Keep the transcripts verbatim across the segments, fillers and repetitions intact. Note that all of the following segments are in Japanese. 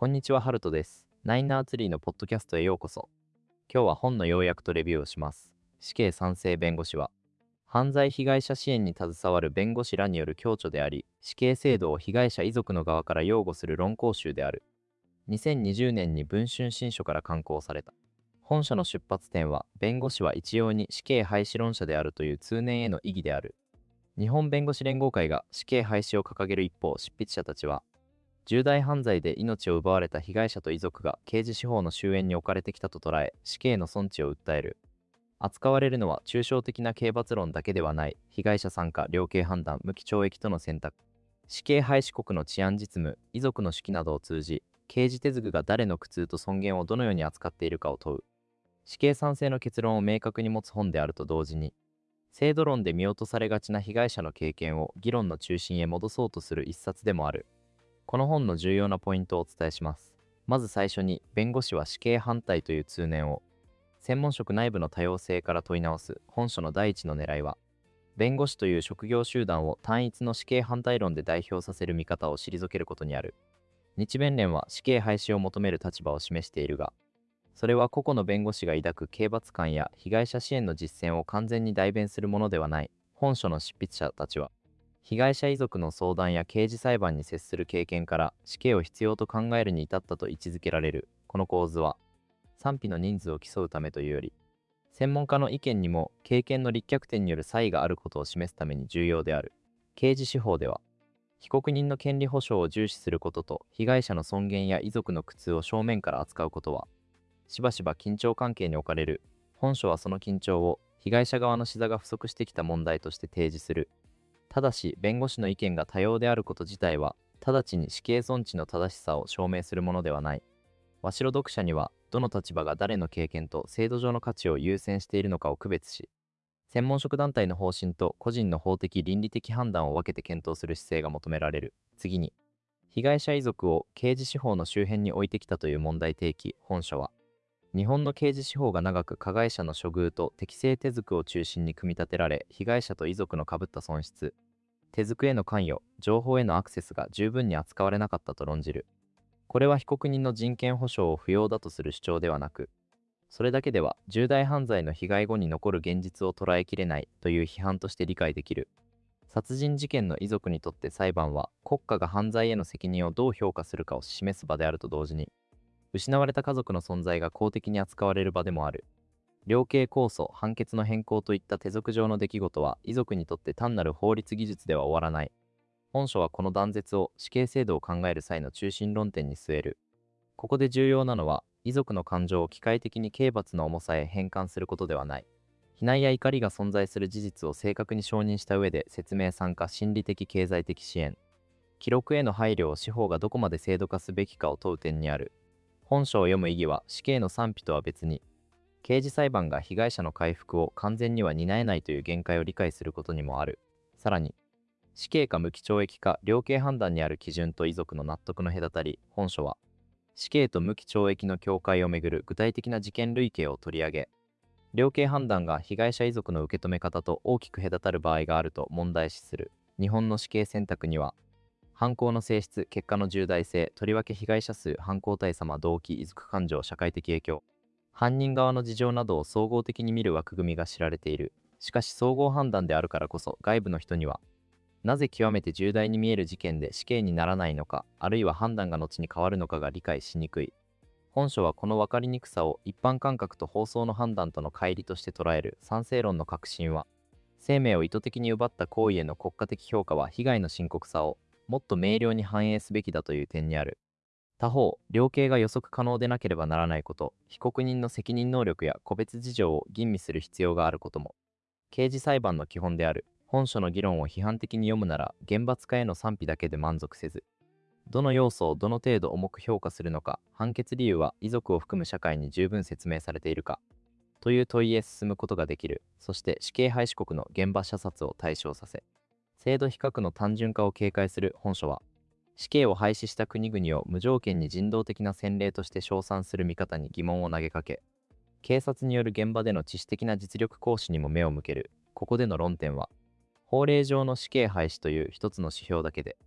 こんにちは、ハルトです。ナインナーツリーのポッドキャストへようこそ。今日は本の要約とレビューをします。死刑賛成弁護士は、犯罪被害者支援に携わる弁護士らによる共著であり、死刑制度を被害者遺族の側から擁護する論考集である。にせんにじゅうねんに文春新書から刊行された。本書の出発点は、弁護士は一様に死刑廃止論者であるという通念への意義である。日本弁護士連合会が死刑廃止を掲げる一方、執筆者たちは、重大犯罪で命を奪われた被害者と遺族が刑事司法の終焉に置かれてきたと捉え、死刑の存置を訴える。扱われるのは抽象的な刑罰論だけではない、被害者参加、量刑判断、無期懲役との選択。死刑廃止国の治安実務、遺族の手記などを通じ、刑事手続が誰の苦痛と尊厳をどのように扱っているかを問う。死刑賛成の結論を明確に持つ本であると同時に、制度論で見落とされがちな被害者の経験を議論の中心へ戻そうとする一冊でもある。この本の重要なポイントをお伝えします。まず最初に、弁護士は死刑反対という通念を、専門職内部の多様性から問い直す本書の第一の狙いは、弁護士という職業集団を単一の死刑反対論で代表させる見方を退けることにある。日弁連は死刑廃止を求める立場を示しているが、それは個々の弁護士が抱く刑罰観や被害者支援の実践を完全に代弁するものではない。本書の執筆者たちは、被害者遺族の相談や刑事裁判に接する経験から死刑を必要と考えるに至ったと位置づけられる。この構図は、賛否の人数を競うためというより、専門家の意見にも経験の立脚点による差異があることを示すために重要である。刑事司法では、被告人の権利保障を重視することと被害者の尊厳や遺族の苦痛を正面から扱うことは、しばしば緊張関係に置かれる。本書はその緊張を被害者側の視座が不足してきた問題として提示する。ただし、弁護士の意見が多様であること自体は、直ちに死刑存置の正しさを証明するものではない。和白読者には、どの立場が誰の経験と制度上の価値を優先しているのかを区別し、専門職団体の方針と個人の法的倫理的判断を分けて検討する姿勢が求められる。次に、被害者遺族を刑事司法の周辺に置いてきたという問題提起。本書は、日本の刑事司法が長く加害者の処遇と適正手続を中心に組み立てられ、被害者と遺族の被った損失、手続への関与、情報へのアクセスが十分に扱われなかったと論じる。これは被告人の人権保障を不要だとする主張ではなく、それだけでは重大犯罪の被害後に残る現実を捉えきれないという批判として理解できる。殺人事件の遺族にとって裁判は国家が犯罪への責任をどう評価するかを示す場であると同時に、失われた家族の存在が公的に扱われる場でもある。量刑控訴、判決の変更といった手続上の出来事は遺族にとって単なる法律技術では終わらない。本書はこの断絶を死刑制度を考える際の中心論点に据える。ここで重要なのは、遺族の感情を機械的に刑罰の重さへ変換することではない。非難や怒りが存在する事実を正確に承認した上で説明参加、心理的経済的支援、記録への配慮を司法がどこまで制度化すべきかを問う点にある。本書を読む意義は死刑の賛否とは別に、刑事裁判が被害者の回復を完全には担えないという限界を理解することにもある。さらに、死刑か無期懲役か量刑判断にある基準と遺族の納得の隔たり。本書は、死刑と無期懲役の境界をめぐる具体的な事件類型を取り上げ、量刑判断が被害者遺族の受け止め方と大きく隔たる場合があると問題視する。日本の死刑選択には、犯行の性質、結果の重大性、とりわけ被害者数、犯行体様、動機、遺族感情、社会的影響、犯人側の事情などを総合的に見る枠組みが知られている。しかし総合判断であるからこそ、外部の人には、なぜ極めて重大に見える事件で死刑にならないのか、あるいは判断が後に変わるのかが理解しにくい。本書はこの分かりにくさを一般感覚と放送の判断との乖離として捉える。賛成論の核心は、生命を意図的に奪った行為への国家的評価は被害の深刻さをもっと明瞭に反映すべきだという点にある。他方、量刑が予測可能でなければならないこと、被告人の責任能力や個別事情を吟味する必要があることも、刑事裁判の基本である。本書の議論を批判的に読むなら、厳罰化への賛否だけで満足せず、どの要素をどの程度重く評価するのか、判決理由は遺族を含む社会に十分説明されているか、という問いへ進むことができる。そして死刑廃止国の現場射殺を対象させ、制度比較の単純化を警戒する。本書は、死刑を廃止した国々を無条件に人道的な先例として称賛する見方に疑問を投げかけ、警察による現場での知識的な実力行使にも目を向ける。ここでの論点は、法令上の死刑廃止という一つの指標だけで、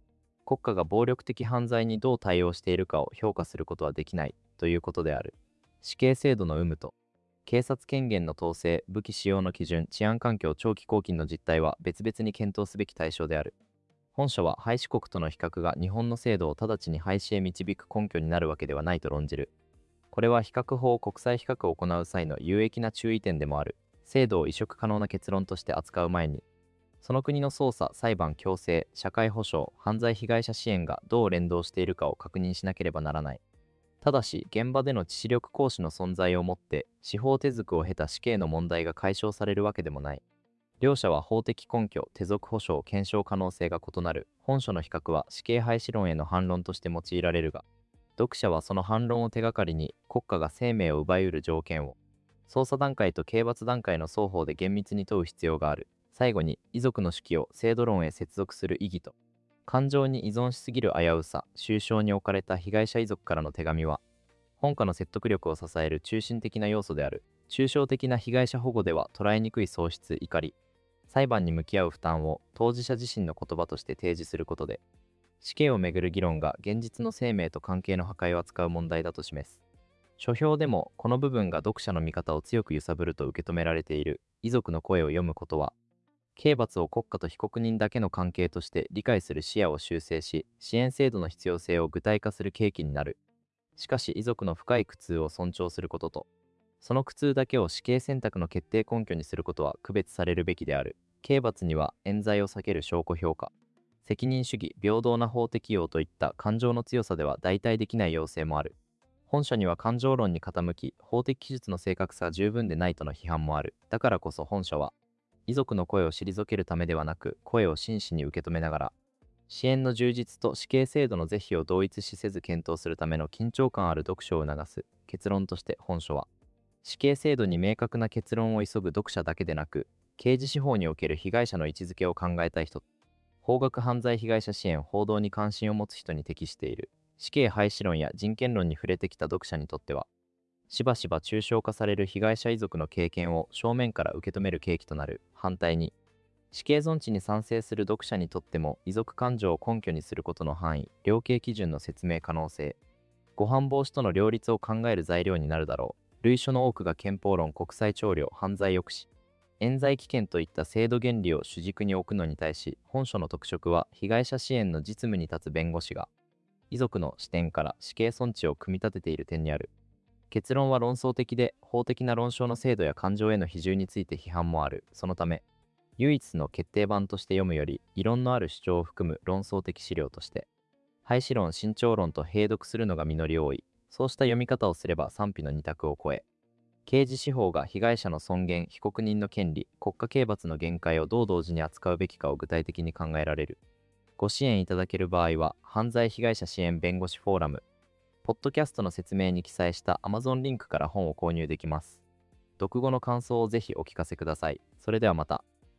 国家が暴力的犯罪にどう対応しているかを評価することはできないということである。死刑制度の有無と警察権限の統制、武器使用の基準、治安環境、長期拘禁の実態は別々に検討すべき対象である。本書は廃止国との比較が日本の制度を直ちに廃止へ導く根拠になるわけではないと論じる。これは比較法、国際比較を行う際の有益な注意点でもある。制度を移植可能な結論として扱う前に、その国の捜査、裁判、強制、社会保障、犯罪被害者支援がどう連動しているかを確認しなければならない。ただし、現場での致死力行使の存在をもって、司法手続を経た死刑の問題が解消されるわけでもない。両者は法的根拠、手続保障、検証可能性が異なる。本書の比較は死刑廃止論への反論として用いられるが、読者はその反論を手がかりに国家が生命を奪いうる条件を捜査段階と刑罰段階の双方で厳密に問う必要がある。最後に遺族の手記を制度論へ接続する意義と感情に依存しすぎる危うさ、収賞に置かれた被害者遺族からの手紙は本家の説得力を支える中心的な要素である。抽象的な被害者保護では捉えにくい喪失、怒り、裁判に向き合う負担を当事者自身の言葉として提示することで、死刑をめぐる議論が現実の生命と関係の破壊を扱う問題だと示す。書評でもこの部分が読者の見方を強く揺さぶると受け止められている。遺族の声を読むことは、刑罰を国家と被告人だけの関係として理解する視野を修正し、支援制度の必要性を具体化する契機になる。しかし遺族の深い苦痛を尊重することと、その苦痛だけを死刑選択の決定根拠にすることは区別されるべきである。刑罰には冤罪を避ける証拠評価、責任主義、平等な法適用といった感情の強さでは代替できない要請もある。本書には感情論に傾き、法的記述の正確さが十分でないとの批判もある。だからこそ本書は、遺族の声を退けるためではなく、声を真摯に受け止めながら、支援の充実と死刑制度の是非を同一視せず検討するための緊張感ある読書を促す。結論として本書は、死刑制度に明確な結論を急ぐ読者だけでなく、刑事司法における被害者の位置づけを考えたい人、法学犯罪被害者支援・報道に関心を持つ人に適している。死刑廃止論や人権論に触れてきた読者にとっては、しばしば抽象化される被害者遺族の経験を正面から受け止める契機となる。反対に、死刑存置に賛成する読者にとっても遺族感情を根拠にすることの範囲、量刑基準の説明可能性、誤判防止との両立を考える材料になるだろう。類書の多くが憲法論、国際徴領、犯罪抑止、冤罪危険といった制度原理を主軸に置くのに対し、本書の特色は被害者支援の実務に立つ弁護士が遺族の視点から死刑存置を組み立てている点にある。結論は論争的で、法的な論証の制度や感情への比重について批判もある。そのため、唯一の決定版として読むより、異論のある主張を含む論争的資料として、廃止論、慎重論と併読するのが実り多い。そうした読み方をすれば賛否の二択を超え、刑事司法が被害者の尊厳、被告人の権利、国家刑罰の限界をどう同時に扱うべきかを具体的に考えられる。ご支援いただける場合は、犯罪被害者支援弁護士フォーラム、ポッドキャストの説明に記載した Amazon リンクから本を購入できます。読後の感想をぜひお聞かせください。それではまた。